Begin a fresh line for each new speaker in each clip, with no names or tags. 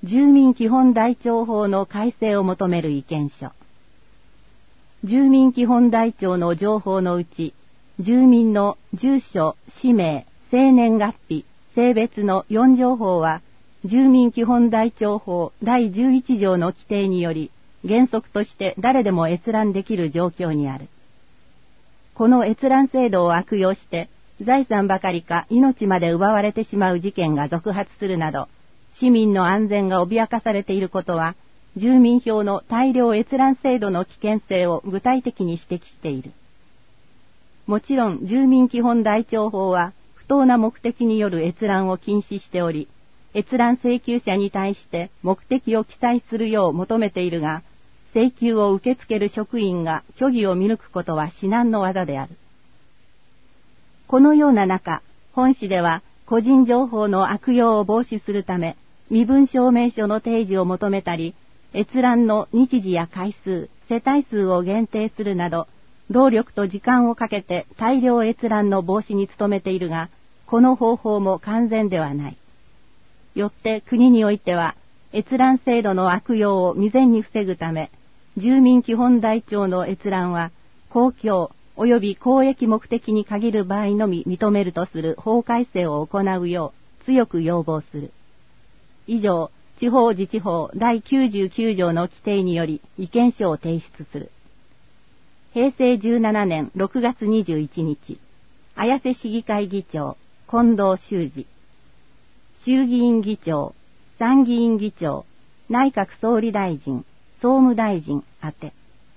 住民基本台帳法の改正を求める意見書。住民基本台帳の情報のうち、住民の住所、氏名、生年月日、性別の4条法は、住民基本台帳法第11条の規定により、原則として誰でも閲覧できる状況にある。この閲覧制度を悪用して、財産ばかりか命まで奪われてしまう事件が続発するなど、市民の安全が脅かされていることは、住民票の大量閲覧制度の危険性を具体的に指摘している。もちろん、住民基本台帳法は、不当な目的による閲覧を禁止しており、閲覧請求者に対して目的を記載するよう求めているが、請求を受け付ける職員が虚偽を見抜くことは至難の業である。このような中、本市では個人情報の悪用を防止するため、身分証明書の提示を求めたり、閲覧の日時や回数、世帯数を限定するなど、労力と時間をかけて大量閲覧の防止に努めているが、この方法も完全ではない。よって国においては、閲覧制度の悪用を未然に防ぐため、住民基本台帳の閲覧は、公共及び公益目的に限る場合のみ認めるとする法改正を行うよう強く要望する。以上、地方自治法第99条の規定により意見書を提出する。平成17年6月21日、綾瀬市議会議長、近藤修司。衆議院議長、参議院議長、内閣総理大臣、総務大臣宛て。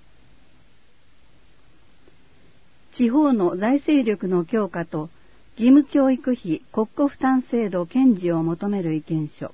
地方の財政力の強化と義務教育費国庫負担制度堅持を求める意見書。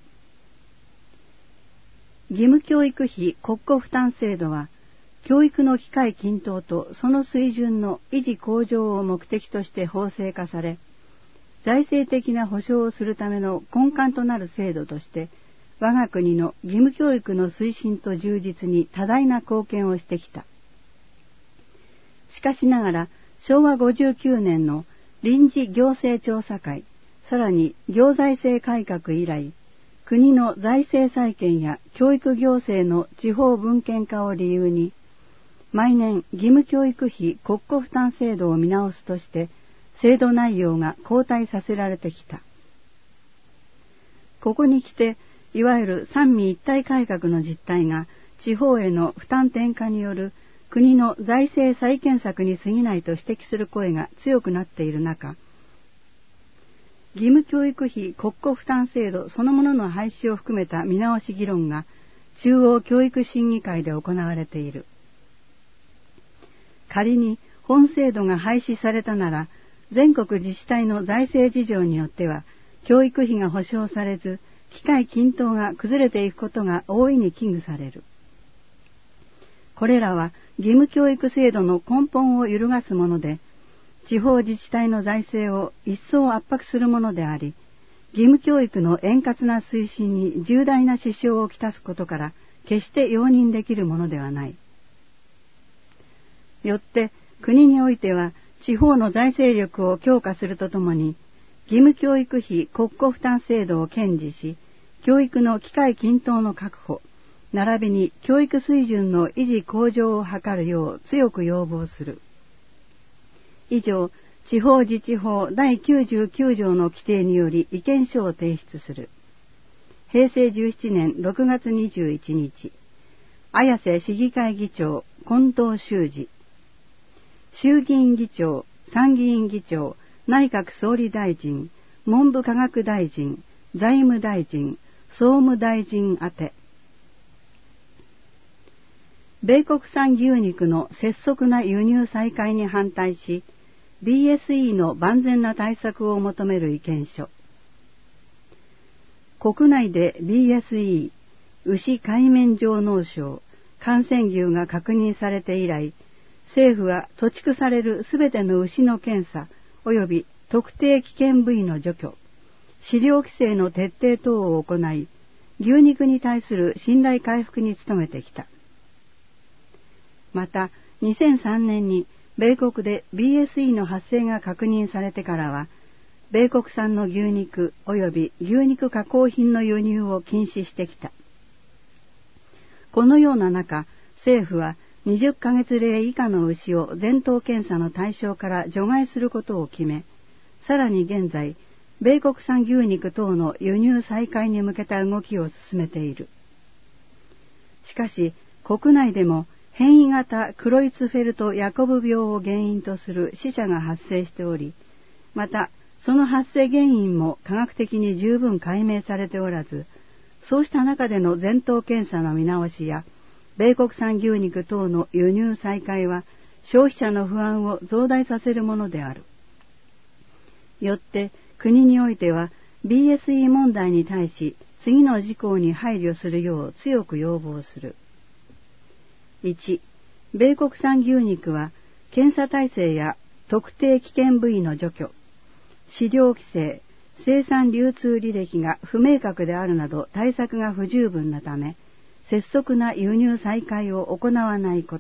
義務教育費国庫負担制度は、教育の機会均等とその水準の維持向上を目的として法制化され、財政的な保障をするための根幹となる制度として、我が国の義務教育の推進と充実に多大な貢献をしてきた。しかしながら、昭和59年の臨時行政調査会、さらに行財政改革以来、国の財政再建や教育行政の地方分権化を理由に、毎年義務教育費国庫負担制度を見直すとして、制度内容が後退させられてきた。ここに来て、いわゆる三位一体改革の実態が地方への負担転嫁による国の財政再建策に過ぎないと指摘する声が強くなっている中、義務教育費国庫負担制度そのものの廃止を含めた見直し議論が中央教育審議会で行われている。仮に本制度が廃止されたなら、全国自治体の財政事情によっては教育費が保障されず、機会均等が崩れていくことが大いに危惧される。これらは義務教育制度の根本を揺るがすもので、地方自治体の財政を一層圧迫するものであり、義務教育の円滑な推進に重大な支障をきたすことから、決して容認できるものではない。よって国においては、地方の財政力を強化するとともに、義務教育費国庫負担制度を堅持し、教育の機会均等の確保、並びに教育水準の維持向上を図るよう強く要望する。以上、地方自治法第99条の規定により意見書を提出する。平成17年6月21日、綾瀬市議会議長、近藤修司。衆議院議長、参議院議長、内閣総理大臣、文部科学大臣、財務大臣、総務大臣宛て。米国産牛肉の拙速な輸入再開に反対し、BSE の万全な対策を求める意見書。国内で BSE、牛海面上脳症、感染牛が確認されて以来、政府は貯蓄されるすべての牛の検査及び特定危険部位の除去、飼料規制の徹底等を行い、牛肉に対する信頼回復に努めてきた。また、2003年に米国で BSE の発生が確認されてからは、米国産の牛肉及び牛肉加工品の輸入を禁止してきた。 このような中、政府は20ヶ月齢以下の牛を全頭検査の対象から除外することを決め、さらに現在、米国産牛肉等の輸入再開に向けた動きを進めている。しかし、国内でも変異型クロイツフェルト・ヤコブ病を原因とする死者が発生しており、また、その発生原因も科学的に十分解明されておらず、そうした中での全頭検査の見直しや、米国産牛肉等の輸入再開は、消費者の不安を増大させるものである。よって、国においては BSE 問題に対し次の事項に配慮するよう強く要望する。1、米国産牛肉は検査体制や特定危険部位の除去、飼料規制、生産流通履歴が不明確であるなど対策が不十分なため、拙速な輸入再開を行わないこと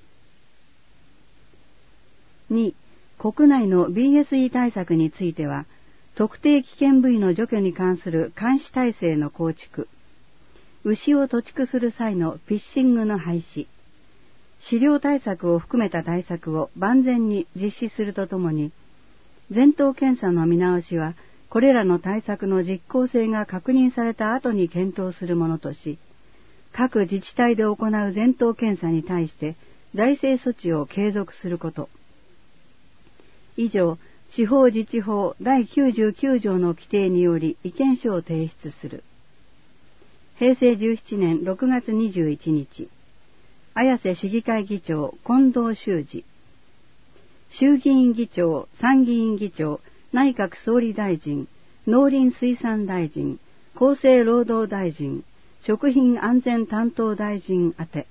。2、国内の BSE 対策については、特定危険部位の除去に関する監視体制の構築、牛を屠畜する際のピッシングの廃止、飼料対策を含めた対策を万全に実施するとともに、全頭検査の見直しは、これらの対策の実効性が確認された後に検討するものとし、各自治体で行う全頭検査に対して財政措置を継続すること。以上、地方自治法第99条の規定により意見書を提出する。平成17年6月21日、綾瀬市議会議長近藤修司、衆議院議長、参議院議長、内閣総理大臣、農林水産大臣、厚生労働大臣、食品安全担当大臣宛て。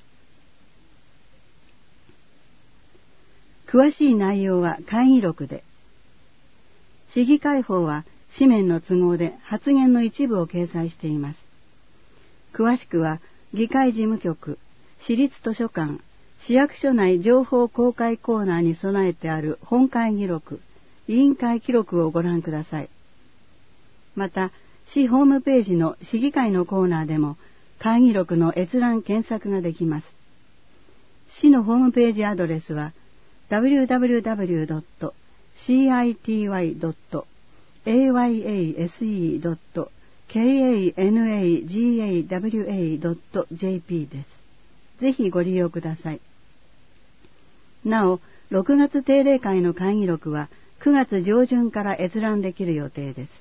詳しい内容は会議録で。市議会法は紙面の都合で発言の一部を掲載しています。詳しくは議会事務局、市立図書館、市役所内情報公開コーナーに備えてある本会議録、委員会記録をご覧ください。また、市ホームページの市議会のコーナーでも会議録の閲覧検索ができます。市のホームページアドレスはwww.citywayase.kanagawa.jp です。ぜひご利用ください。なお、6月定例会の会議録は9月上旬から閲覧できる予定です。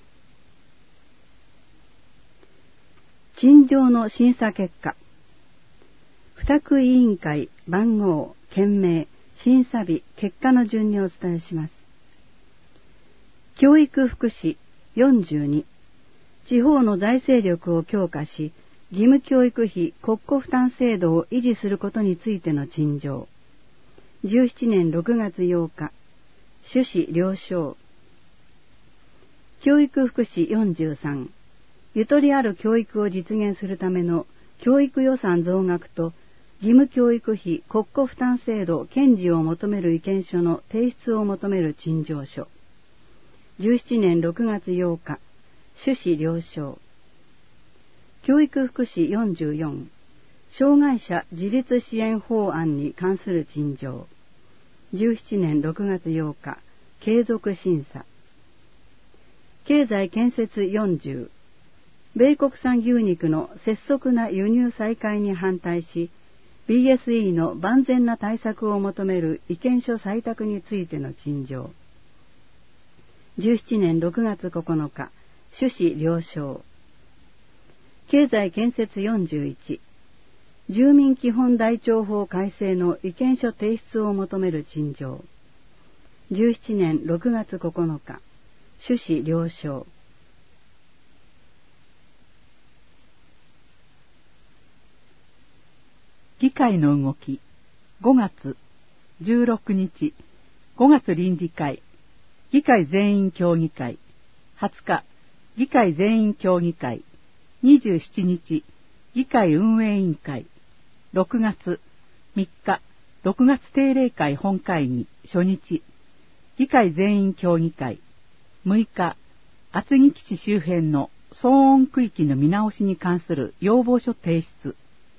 陳情の審査結果。付託委員会番号、件名、審査日、結果の順にお伝えします。教育福祉42、地方の財政力を強化し、義務教育費国庫負担制度を維持することについての陳情。17年6月8日、趣旨了承。教育福祉43、ゆとりある教育を実現するための教育予算増額と義務教育費国庫負担制度堅持を求める意見書の提出を求める陳情書。17年6月8日、趣旨了承。教育福祉44、障害者自立支援法案に関する陳情。17年6月8日、継続審査。経済建設40、米国産牛肉の拙速な輸入再開に反対し、BSE の万全な対策を求める意見書採択についての陳情。17年6月9日、趣旨了承。経済建設41、住民基本台帳法改正の意見書提出を求める陳情。17年6月9日、趣旨了承。
議会の動き。5月16日、5月臨時会、議会全員協議会。20日、議会全員協議会。27日、議会運営委員会。6月3日、6月定例会本会議初日、議会全員協議会。6日、厚木基地周辺の騒音区域の見直しに関する要望書提出。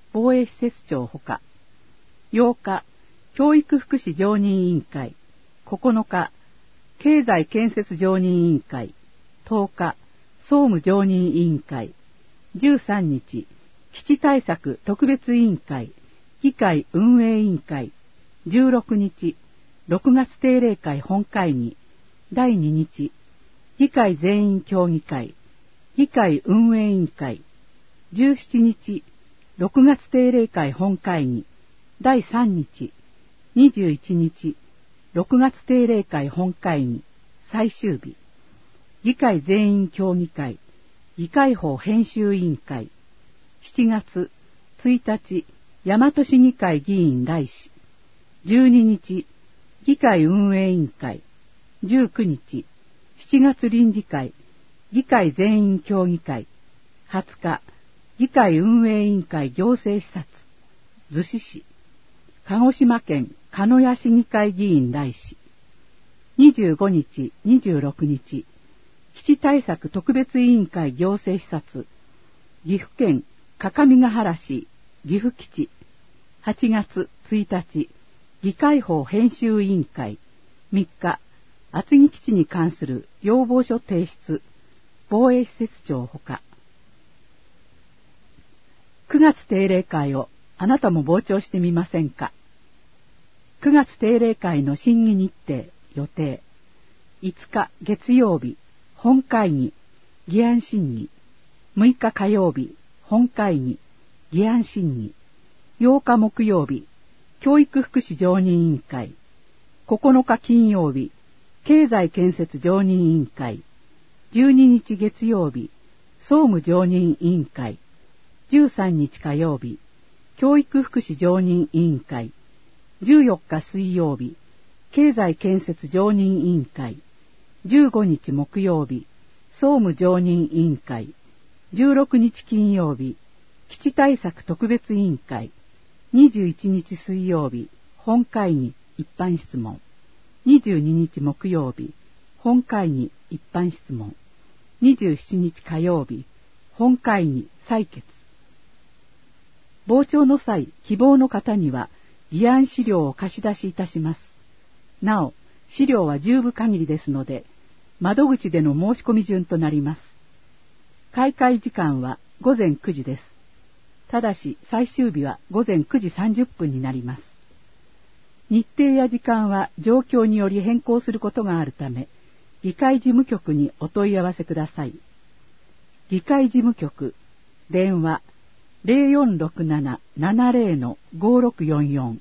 防衛施設庁ほか、8日、教育福祉常任委員会、9日、経済建設常任委員会、10日、総務常任委員会、13日、基地対策特別委員会、議会運営委員会、16日、6月定例会本会議、第2日、議会全員協議会、議会運営委員会、17日、6月定例会本会議、第3日、21日、6月定例会本会議、最終日、議会全員協議会、議会法編集委員会、7月1日、大和市議会議員来市、12日、議会運営委員会、19日、7月臨時会、議会全員協議会、20日、議会運営委員会行政視察、逗子市、鹿児島県鹿屋市議会議員来市、25日、26日、基地対策特別委員会行政視察、岐阜県各務原市岐阜基地、8月1日、議会法編集委員会、3日、厚木基地に関する要望書提出、防衛施設庁ほか。9月定例会をあなたも傍聴してみませんか。9月定例会の審議日程、予定。5日月曜日、本会議、議案審議。6日火曜日、本会議、議案審議。8日木曜日、教育福祉常任委員会。9日金曜日、経済建設常任委員会。12日月曜日、総務常任委員会。13日火曜日、教育福祉常任委員会。14日水曜日、経済建設常任委員会。15日木曜日、総務常任委員会。16日金曜日、基地対策特別委員会。21日水曜日、本会議一般質問。22日木曜日、本会議一般質問。27日火曜日、本会議採決。傍聴の際、希望の方には、議案資料を貸し出しいたします。なお、資料は10部限りですので、窓口での申し込み順となります。開会時間は午前9時です。ただし、最終日は午前9時30分になります。日程や時間は状況により変更することがあるため、議会事務局にお問い合わせください。議会事務局、電話、0467-70-5644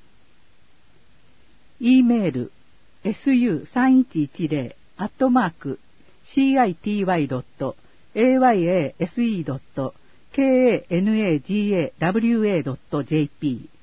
E メール su3110@city.ayase.kanagawa.jp